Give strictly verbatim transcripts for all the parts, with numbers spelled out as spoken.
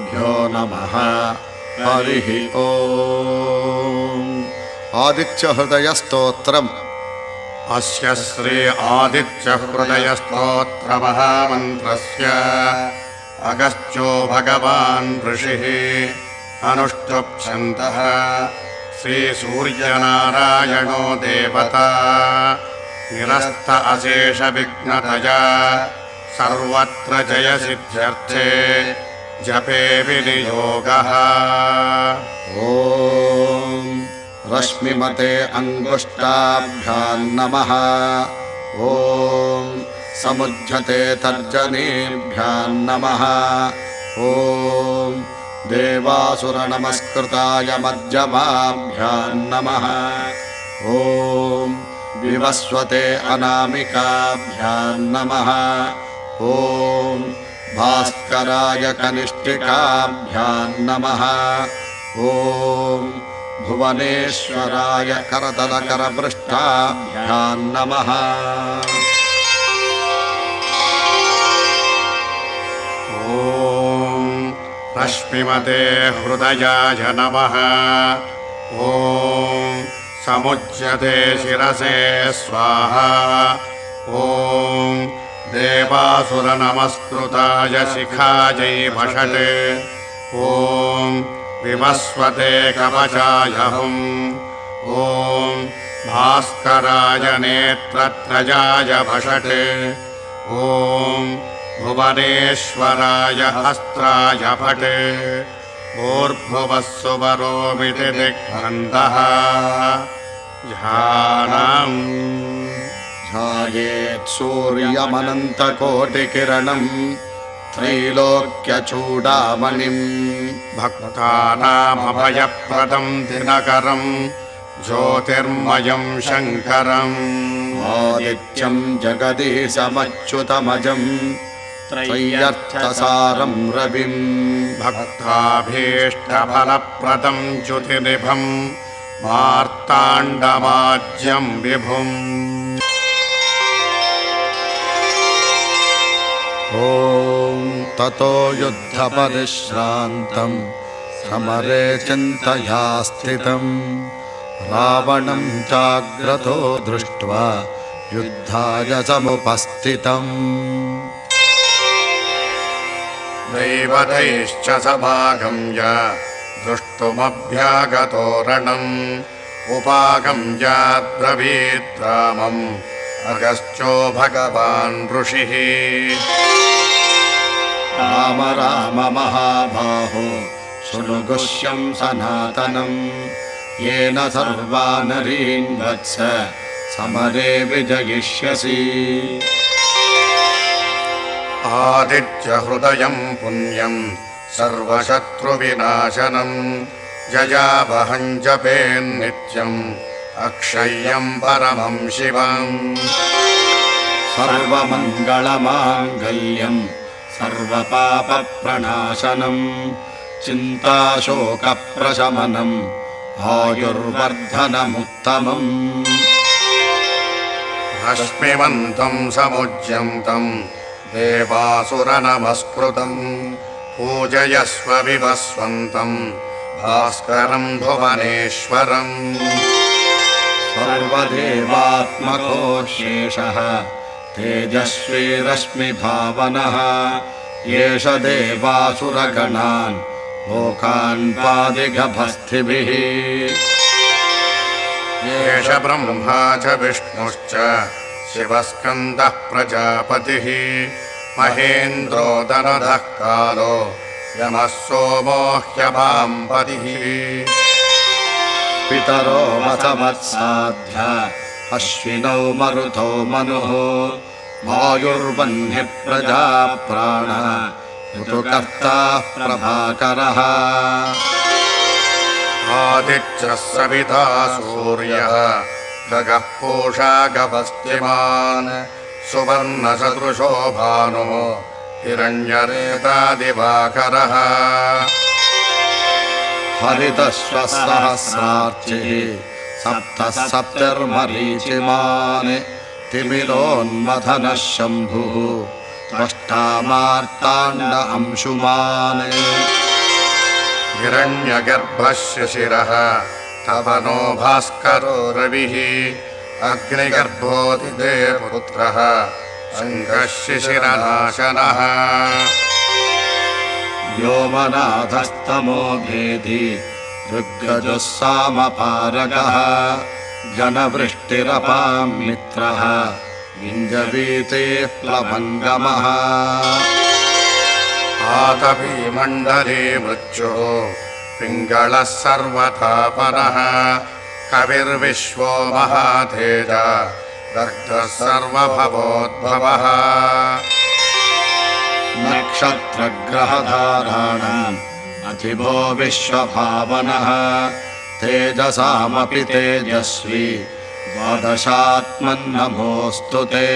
गुरुभ्यो नमः। हरिः ओम्। आदित्यहृदयस्तोत्रम्। अस्य श्री आदित्यहृदयस्तोत्रमहामन्त्रस्य अगस्त्यो भगवान् ऋषिः अनुष्टुप्छन्तः श्रीसूर्यनारायणो देवता निरस्त अशेषविघ्नतया सर्वत्र जयसिद्ध्यर्थे जपे विनियोगः। ॐ रश्मिमते अङ्गुष्टाभ्यां नमः। ॐ समुज्झते तर्जनीभ्यां नमः। ॐ देवासुरनमस्कृताय मध्यमाभ्यां नमः। ॐ विवस्वते अनामिकाभ्यां नमः। ॐ भास्कराय कनिष्ठिकाभ्यां नमः। ॐ भुवनेश्वराय करतलकरपृष्ठाभ्यां नमः। ॐ रश्मिमते हृदयाय नमः। ॐ समुच्यते शिरसे स्वाहा। ॐ देवासुरनमस्कृताय शिखायै भषते। ॐ विवस्वते कवचाय हुम्। ॐ भास्कराय नेत्रत्रयाय भषते। ॐ भुवनेश्वराय हस्त्राय भटे। ऊर्ध्वुवः सुवरोमिति दिग्बन्धः ध्यानम्। ध्यायेत् सूर्यमनन्तकोटिकिरणम् त्रैलोक्यचूडामणिम् भक्तानामभयप्रदम् दिनकरम् ज्योतिर्मयम् शङ्करम् आदित्यम् जगदीशमच्युतमजम् त्रय्यर्थसारम् रविम् भक्ताभीष्टफलप्रदम् च्युतिनिभम् मार्ताण्डमाज्यम् विभुम्। ॐ ततो युद्धपरिश्रान्तम् समरे चिन्तया स्थितम् रावणम् चाग्रतो दृष्ट्वा युद्धाय समुपस्थितम्। दैवतैश्च सभागम्य दृष्टुमभ्यागतो रणम् उपागम्याद्ब्रवीत् रामम् अगस्त्यो भगवान् ऋषिः। राम राम महाबाहो शृणु गुह्यं सनातनम् येन सर्वानरीन् वत्स समरे विजयिष्यसि। आदित्यहृदयम् पुण्यम् सर्वशत्रुविनाशनम् जयावहम् जपेन्नित्यम् अक्षय्यम् परमम् शिवम्। सर्वमङ्गलमाङ्गल्यम् सर्वपापप्रणाशनम् चिन्ताशोकप्रशमनम् आयुर्वर्धनमुत्तमम्। रश्मिवन्तम् समुज्यन्तम् देवासुरनमस्कृतम् पूजयस्व विवस्वन्तम् भास्करम् भुवनेश्वरम्। सर्वदेवात्मको शेषः तेजस्वी रश्मिभावनः एष देवासुरगणान् लोकान् पादिगभस्थिभिः। एष ब्रह्मा च विष्णुश्च शिवस्कन्दः प्रजापतिः महेन्द्रो दनदः कालो यमः सोमो ह्यभाम्पतिः। पितरो वसवत्साध्य अश्विनौ मरुतो मनुः वायुर्वह्निः प्रजा प्राण ऋतुकर्ता प्रभाकरः। आदित्यः सविता सूर्यः खगः पूषा गभस्तिमान् सुवर्णसदृशो भानुः हिरण्यरेता दिवाकरः। हरितश्वसहस्रार्चिः सप्तः सप्तर्मरीचिमान् तिमिरोन्मथनः शम्भुः त्वष्टा मार्ताण्ड अंशुमान्। हिरण्यगर्भः शिशिरः तपनो भास्करो रविः अग्निगर्भोदिते पुत्रः शङ्खः शिशिरनाशनः व्योमनाथस्तमो भेदी ऋग्गजः सामपारगः जनवृष्टिरपां मित्रः विञ्जवीते प्लवङ्गमः आतपी मण्डले मृत्युः पिङ्गलः सर्वतापनः कविर्विश्वो महातेज दग्धः सर्वभवोद्भवः नक्षत्रग्रहधाराणाम् अधिपो विश्वभावनः तेजसामपि तेजस्वी द्वादशात्मन्नमोऽस्तु ते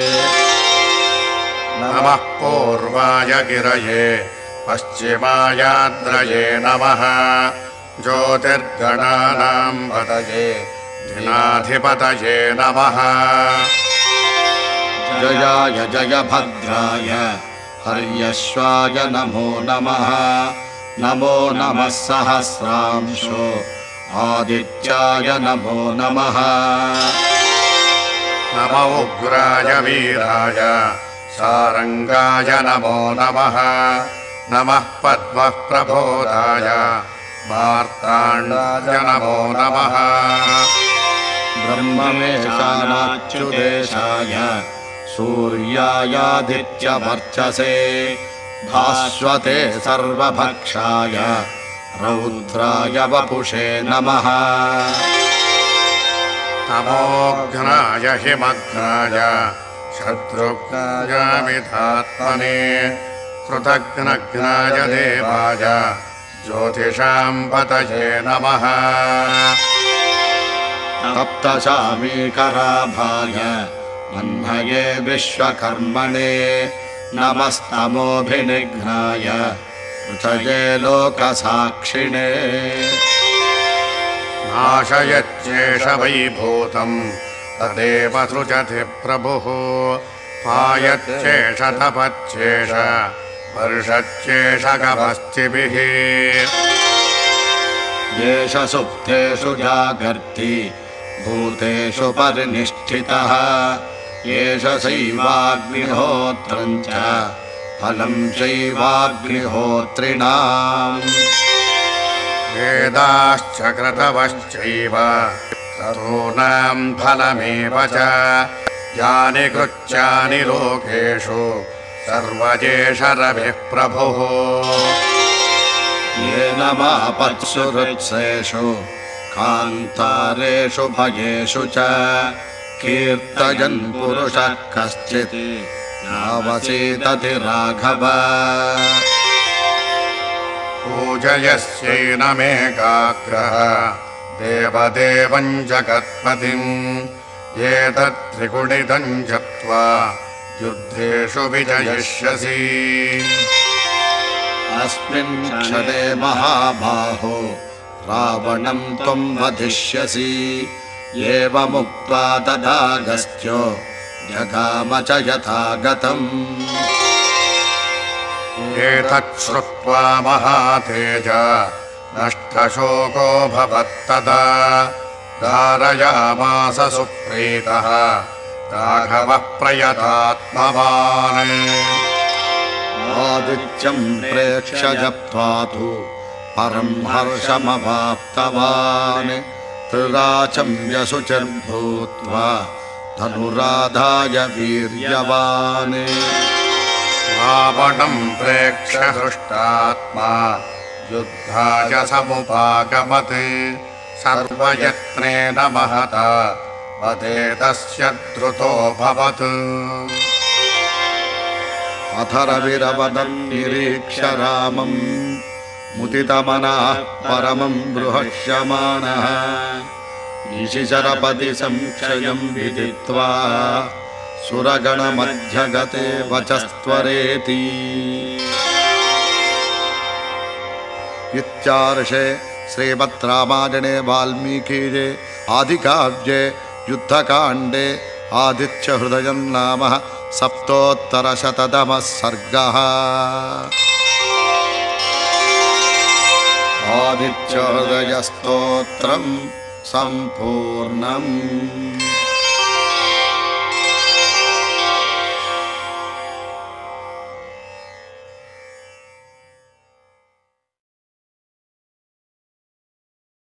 नमः पूर्वाय गिरये पश्चिमायाद्रये नमः ज्योतिर्गणानां पतये दिनाधिपतये नमः जयाय जयभद्राय हर्यश्वाय नमो नमः नमो नमः सहस्रांशो आदित्याय नमो नमः नमो उग्राय वीराय सारङ्गाय नमो नमः नमः पद्मः प्रबोधाय मार्ताण्डाय नमो नमः ब्रह्ममेशानाच्युतेशाय सूर्यायादित्यवर्चसे भास्वते सर्वभक्षाय रौद्राय वपुषे नमः तमोघ्नाय हिमघ्नाय शत्रुघ्नाय विधात्मने कृतघ्नघ्नाय देवाय ज्योतिषां पतये नमः तप्तशामीकराभाय वह्नये विश्वकर्मणे नमस्तमोभिनिघ्नाय ऋचये लोकसाक्षिणे नाशयच्चेष वैभूतम् तदेव सृजति प्रभुः पायच्चेष तपच्चेष वर्षच्चेष गभस्तिभिः येष सुप्तेषु जागर्ति भूतेषु परिनिष्ठितः येष चैवाग्निहोत्रम् च फलम् चैवाग्निहोत्रिणाम् वेदाश्च क्रतवश्चैव क्रतूनां फलमेव च यानि कृत्यानि लोकेषु सर्वजेष रविः प्रभुः येन मापत्सु हृत्सेषु कान्तारेषु भयेषु च कीर्तयन् पुरुषः कश्चित् यावसीदति राघव पूजयस्यैनमेकाग्रः देवदेवं जगत्पतिम् एतत्त्रिगुणितं जप्त्वा युद्धेषु विजयिष्यसि अस्मिन् क्षणे महाबाहो रावणं त्वं वधिष्यसि एवमुक्त्वा तदागस्त्यो जगाम च यथा गतम् एतत् श्रुत्वा महातेज नष्टशोको भवत्तदा धारयामास सुप्रीतः राघवः प्रयतात्मवान् आदित्यं प्रेक्ष्य जप्त्वा तु परं हर्षमवाप्तवान् त्रिराचं यशुचिर्भूत्वा धनुराधाय वीर्यवान् रावणं प्रेक्ष्य हृष्टात्मा युद्धाय समुपागमत् सर्वयत्नेन महता वदे तस्य द्रुतोऽभवत् अथ रविरवदन् निरीक्ष्य रामम् मुदितमनः परमं बृहष्यमाणः निशिचरपति संक्षयं विदित्वा सुरगणमध्यगते वचस्त्वरेति इत्यार्षे श्रीमद् रामायणे वाल्मीकिये आदिकाव्ये युद्धकाण्डे आदित्यहृदयं नाम सप्तोत्तरशततमः सर्गः। आदित्यहृदयस्तोत्रम् सम्पूर्णम्।